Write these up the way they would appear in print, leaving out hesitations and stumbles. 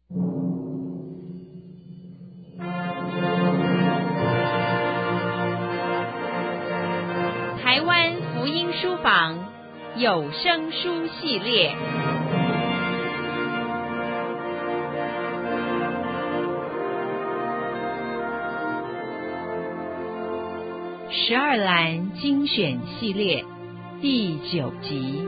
台湾福音书房有声书系列，12栏精选系列第9集。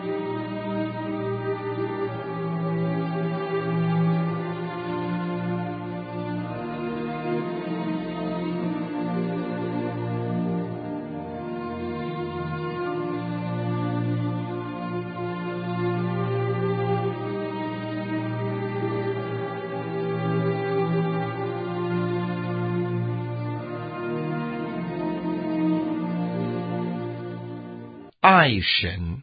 爱神。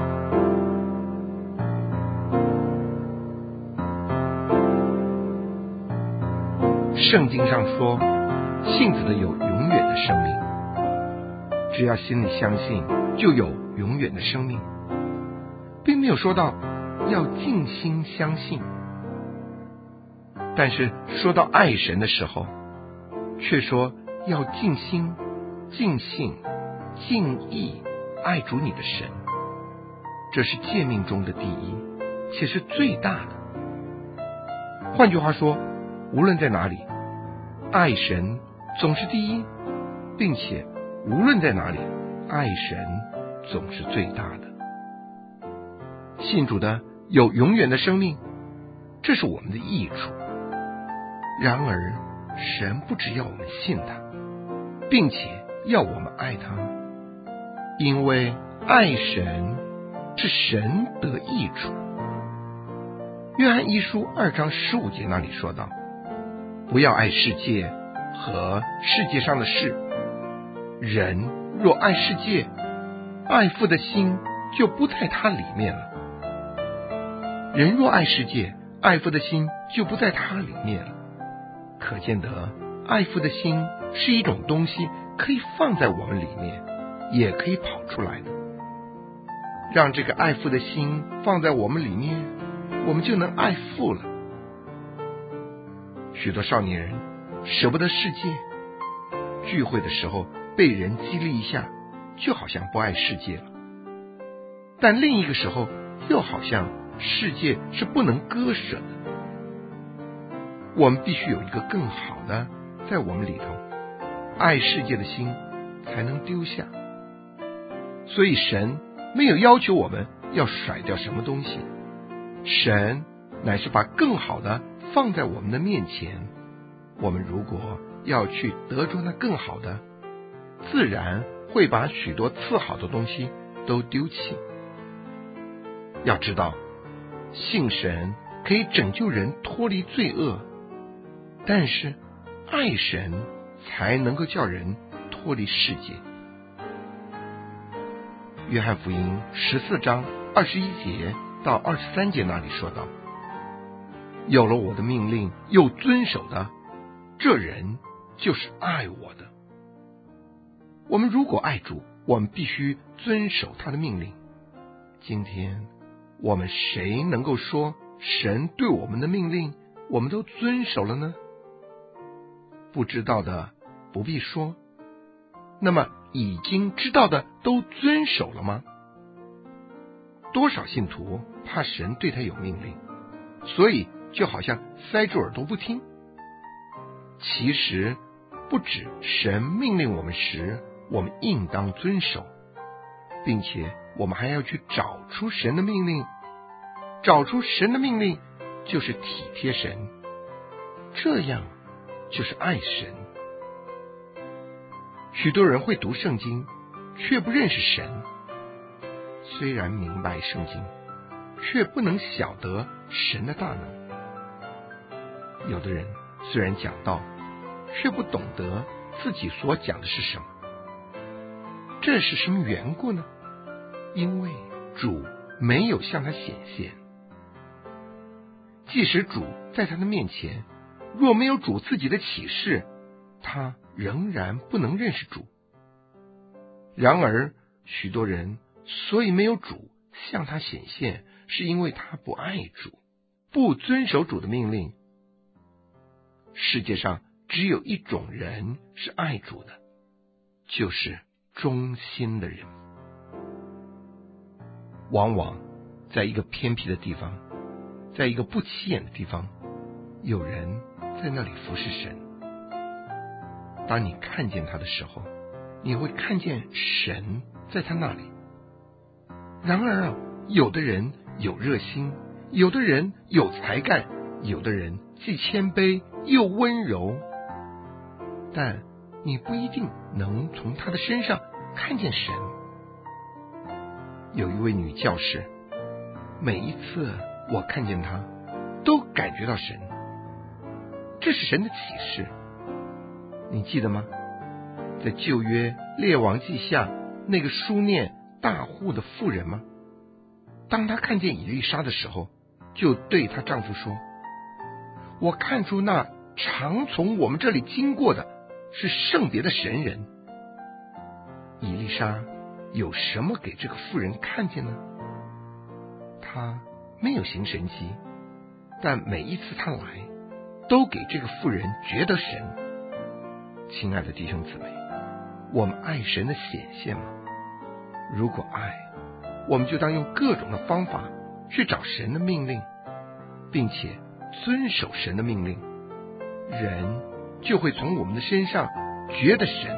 圣经上说，信子的有永远的生命，只要心里相信，就有永远的生命，并没有说到要尽心相信。但是说到爱神的时候，却说要尽心、尽性、尽意爱主你的神，这是诫命中的第一，且是最大的。换句话说，无论在哪里，爱神总是第一，并且无论在哪里，爱神总是最大的。信主的有永远的生命，这是我们的益处。然而，神不只要我们信他，并且要我们爱他，因为爱神是神得益处。约翰一书2章15节那里说道，不要爱世界和世界上的事，人若爱世界，爱父的心就不在他里面了。人若爱世界，爱父的心就不在他里面了。可见得爱父的心是一种东西，可以放在我们里面，也可以跑出来的。让这个爱父的心放在我们里面，我们就能爱父了。许多少年人舍不得世界，聚会的时候被人激励一下，就好像不爱世界了。但另一个时候，又好像世界是不能割舍的。我们必须有一个更好的在我们里头，爱世界的心才能丢下。所以神没有要求我们要甩掉什么东西，神乃是把更好的放在我们的面前。我们如果要去得着那更好的，自然会把许多次好的东西都丢弃。要知道，信神可以拯救人脱离罪恶，但是爱神才能够叫人脱离世界。约翰福音14章21节到23节那里说道，有了我的命令又遵守的，这人就是爱我的。我们如果爱主，我们必须遵守他的命令。今天我们谁能够说神对我们的命令我们都遵守了呢？不知道的不必说，那么已经知道的都遵守了吗？多少信徒怕神对他有命令，所以就好像塞住耳朵不听。其实不止神命令我们时，我们应当遵守，并且我们还要去找出神的命令。找出神的命令就是体贴神，这样就是爱神。许多人会读圣经，却不认识神，虽然明白圣经，却不能晓得神的大能。有的人虽然讲道，却不懂得自己所讲的是什么。这是什么缘故呢？因为主没有向他显现。即使主在他的面前，若没有主自己的启示，他仍然不能认识主。然而许多人所以没有主向他显现，是因为他不爱主， 不遵守主的命令。世界上只有一种人是爱主的，就是忠心的人。往往在一个偏僻的地方，在一个不起眼的地方，有人在那里服侍神。当你看见他的时候，你会看见神在他那里。然而有的人有热心，有的人有才干，有的人既谦卑又温柔，但你不一定能从他的身上看见神。有一位女教师，每一次我看见她，都感觉到神，这是神的启示。你记得吗？在旧约列王记下那个书念大户的妇人吗？当她看见以利沙的时候，就对她丈夫说，我看出那常从我们这里经过的是圣别的神人。以利沙有什么给这个妇人看见呢？他没有行神迹，但每一次他来，都给这个妇人觉得神。亲爱的弟兄姊妹，我们爱神的显现吗？如果爱，我们就当用各种的方法去找神的命令，并且遵守神的命令，人就会从我们的身上觉得神。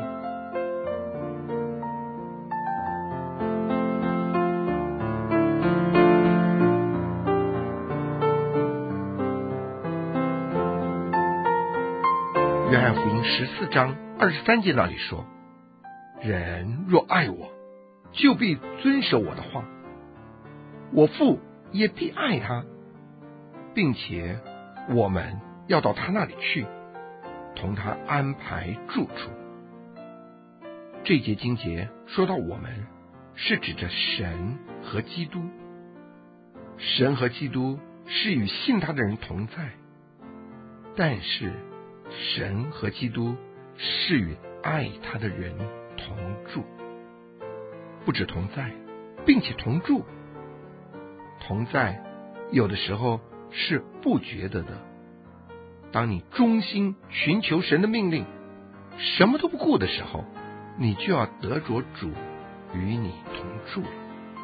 约翰福音14章23节那里说，人若爱我，就必遵守我的话，我父也必爱他，并且我们要到他那里去，同他安排住处。这节经节说到我们，是指着神和基督。神和基督是与信他的人同在，但是神和基督是与爱他的人同住。不止同在，并且同住。同在有的时候是不觉得的。当你忠心寻求神的命令，什么都不顾的时候，你就要得着主与你同住了。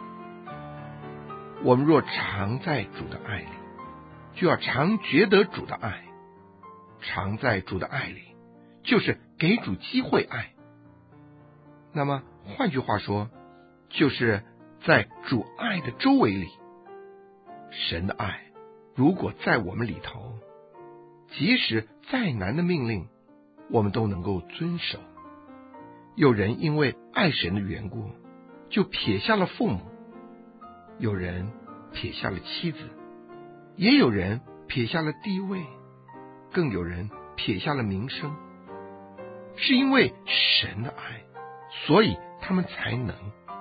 我们若常在主的爱里，就要常觉得主的爱。常在主的爱里，就是给主机会爱。那么换句话说，就是在主爱的周围里。神的爱如果在我们里头，即使再难的命令，我们都能够遵守。有人因为爱神的缘故，就撇下了父母，有人撇下了妻子，也有人撇下了地位，更有人撇下了名声。是因为神的爱，所以他们才能。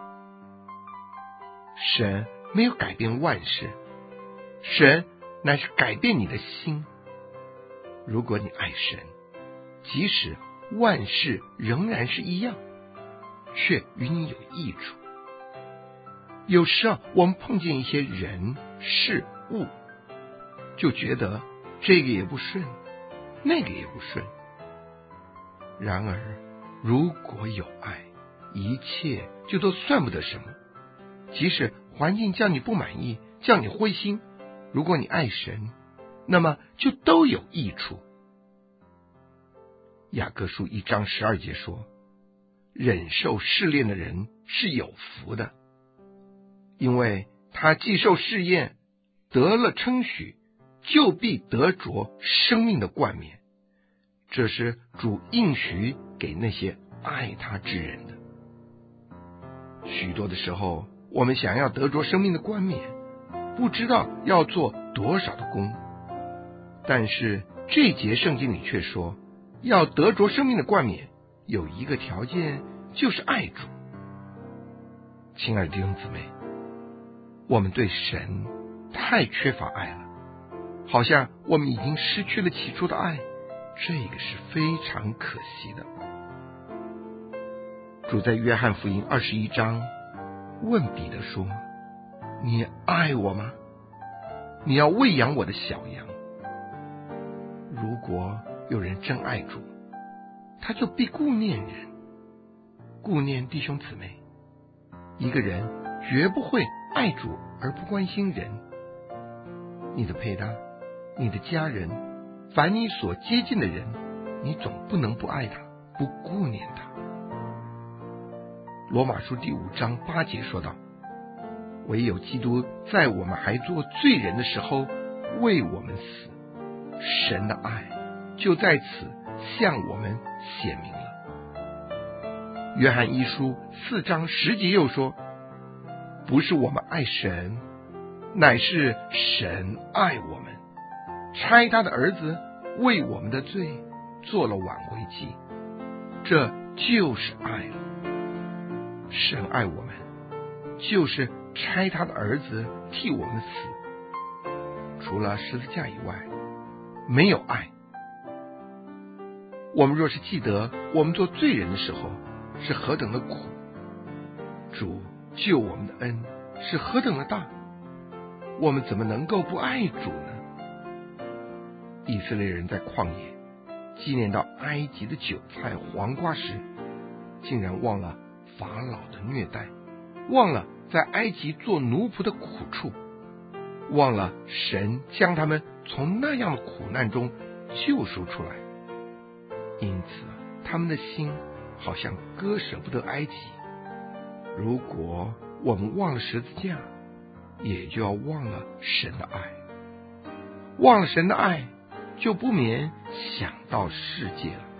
神没有改变万事，神乃是改变你的心。如果你爱神，即使万事仍然是一样，却与你有益处。有时我们碰见一些人事物，就觉得这个也不顺，那个也不顺。然而如果有爱，一切就都算不得什么。即使环境叫你不满意，叫你灰心，如果你爱神，那么就都有益处。雅各书1章12节说，忍受试炼的人是有福的，因为他既受试验，得了称许，就必得着生命的冠冕。这是主应许给那些爱他之人的。许多的时候，我们想要得着生命的冠冕，不知道要做多少的功。但是这节圣经里却说，要得着生命的冠冕，有一个条件，就是爱主。亲爱的弟兄姊妹，我们对神太缺乏爱了，好像我们已经失去了起初的爱，这个是非常可惜的。主在约翰福音21章问彼得说，你爱我吗？ 你要喂养我的小羊。如果有人真爱主，他就必顾念人，顾念弟兄姊妹。一个人绝不会爱主而不关心人。你的配搭，你的家人，凡你所接近的人，你总不能不爱他，不顾念他。罗马书第5章8节说道，唯有基督在我们还做罪人的时候为我们死，神的爱就在此向我们显明了。约翰一书4章10节又说，不是我们爱神，乃是神爱我们，差他的儿子为我们的罪做了挽回祭，这就是爱了。神爱我们，就是差他的儿子替我们死。除了十字架以外，没有爱。我们若是记得我们做罪人的时候是何等的苦，主救我们的恩是何等的大，我们怎么能够不爱主呢？以色列人在旷野纪念到埃及的韭菜黄瓜时，竟然忘了法老的虐待，忘了在埃及做奴仆的苦处，忘了神将他们从那样的苦难中救赎出来。因此他们的心好像割舍不得埃及。如果我们忘了十字架，也就要忘了神的爱。忘了神的爱，就不免想到世界了。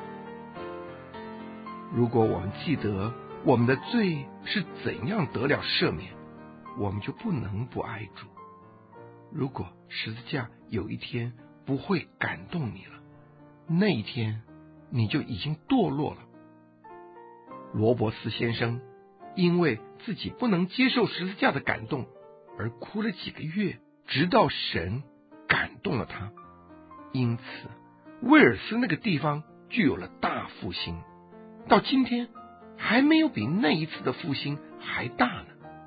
如果我们记得我们的罪是怎样得了赦免，我们就不能不爱主。如果十字架有一天不会感动你了，那一天你就已经堕落了。罗伯斯先生因为自己不能接受十字架的感动而哭了几个月，直到神感动了他。因此威尔斯那个地方就有了大复兴，到今天还没有比那一次的复兴还大呢。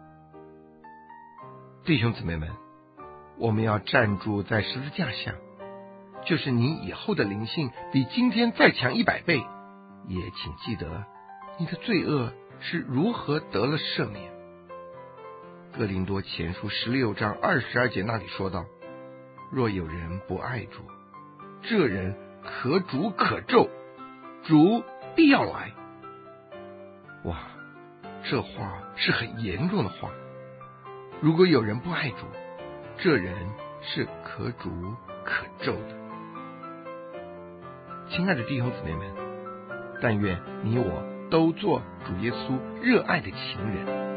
弟兄姊妹们，我们要站住在十字架下，就是你以后的灵性比今天再强100倍，也请记得你的罪恶是如何得了赦免。哥林多前书16章22节那里说道，若有人不爱主，这人可诅可咒，主必要来。哇，这话是很严重的话。如果有人不爱主，这人是可诅可咒的。亲爱的弟兄姊妹们，但愿你我都做主耶稣热爱的情人，